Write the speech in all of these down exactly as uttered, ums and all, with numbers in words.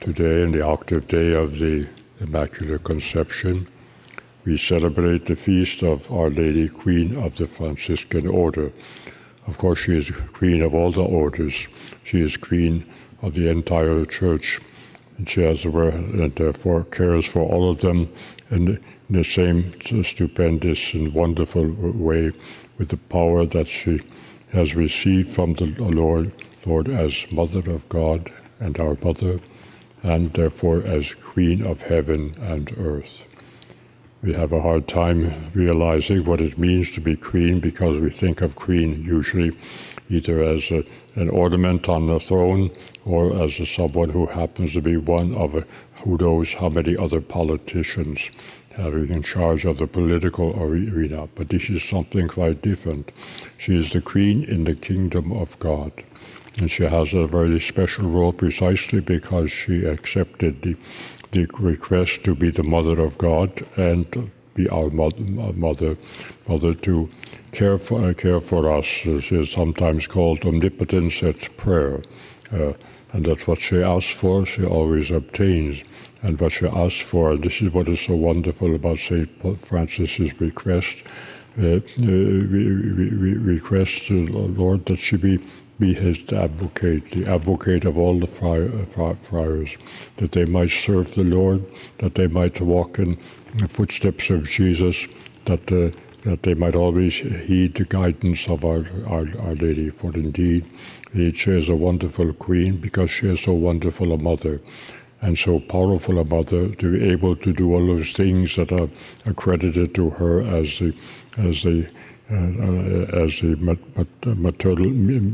Today, in the octave day of the Immaculate Conception, we celebrate the feast of Our Lady, Queen of the Franciscan Order. Of course, she is Queen of all the orders. She is Queen of the entire Church, and she has and therefore cares for all of them in the same stupendous and wonderful way, with the power that she has received from the Lord, Lord as Mother of God and our Mother, and therefore as Queen of heaven and earth. We have a hard time realizing what it means to be queen, because we think of queen usually either as a, an ornament on the throne or as a, someone who happens to be one of a, who knows how many other politicians are in charge of the political arena. But this is something quite different. She is the queen in the kingdom of God. And she has a very special role precisely because she accepted the, the request to be the Mother of God and be our mother, mother to care for, uh, care for us. She is sometimes called omnipotence at prayer. Uh, and that's what she asks for, she always obtains. And what she asks for, this is what is so wonderful about Saint Francis's request, uh, uh, re- re- request to the Lord that she be be his advocate, the advocate of all the friars, that they might serve the Lord, that they might walk in the footsteps of Jesus, that uh, that they might always heed the guidance of our, our, our Lady. For indeed, she is a wonderful queen because she is so wonderful a mother, and so powerful a mother, to be able to do all those things that are accredited to her as the as the Uh, uh, as the maternal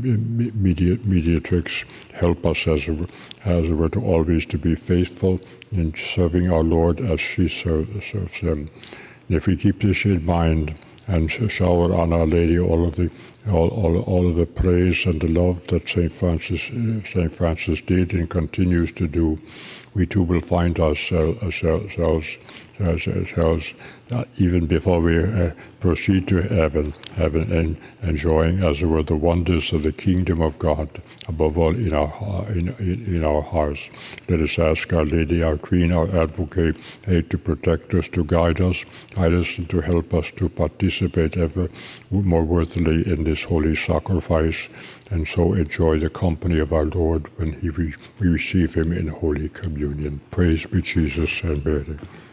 mediatrix, help us as a, as it were to always to be faithful in serving our Lord as she serve, serves them. And if we keep this in mind and shower on Our Lady all of the all, all, all of the praise and the love that Saint Francis Saint Francis did and continues to do, we too will find ourselves ourselves, ourselves uh, even before we uh, proceed to heaven, heaven and enjoying, as it were, the wonders of the kingdom of God, above all in our in, in, in our hearts. Let us ask Our Lady, our Queen, our Advocate, aid to protect us, to guide us, guide us, and to help us to participate ever more worthily in this holy sacrifice, and so enjoy the company of our Lord when he, we receive him in Holy Communion. Praise be Jesus and Mary.